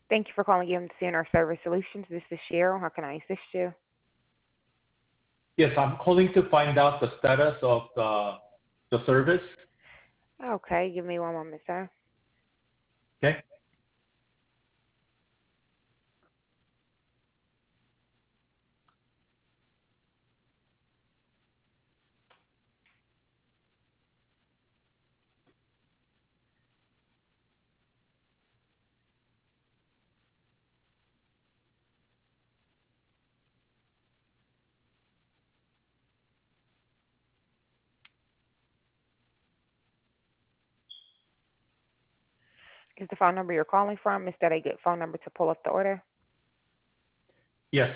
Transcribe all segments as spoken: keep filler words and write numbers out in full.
Thank you for calling in to C N R Service Solutions. This is Cheryl. How can I assist you? Yes, I'm calling to find out the status of the the service. Okay, give me one moment, sir. Okay. Is the phone number you're calling from? Is that a good phone number to pull up the order? Yes.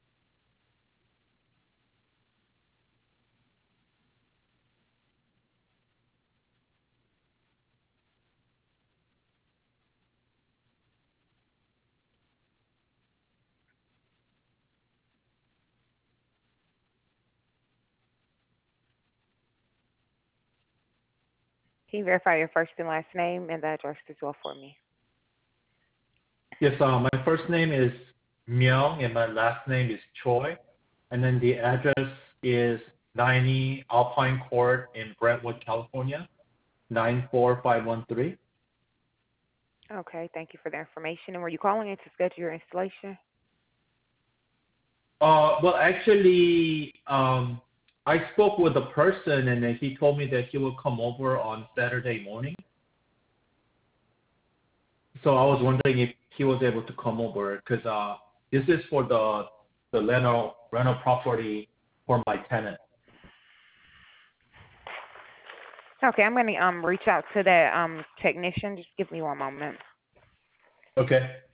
Can you verify your first and last name and the address as well for me? Yes. Uh, my first name is Myung and my last name is Choi, and then the address is ninety Alpine Court in Brentwood, California, nine four five one three. Okay, thank you for the information. And were you calling in to schedule your installation? Uh, well, actually, um, I spoke with a person and then he told me that he will come over on Saturday morning. So I was wondering if he was able to come over because uh, this is for the the rental rental property for my tenant. Okay, I'm going to um reach out to that um technician. Just give me one moment. Okay.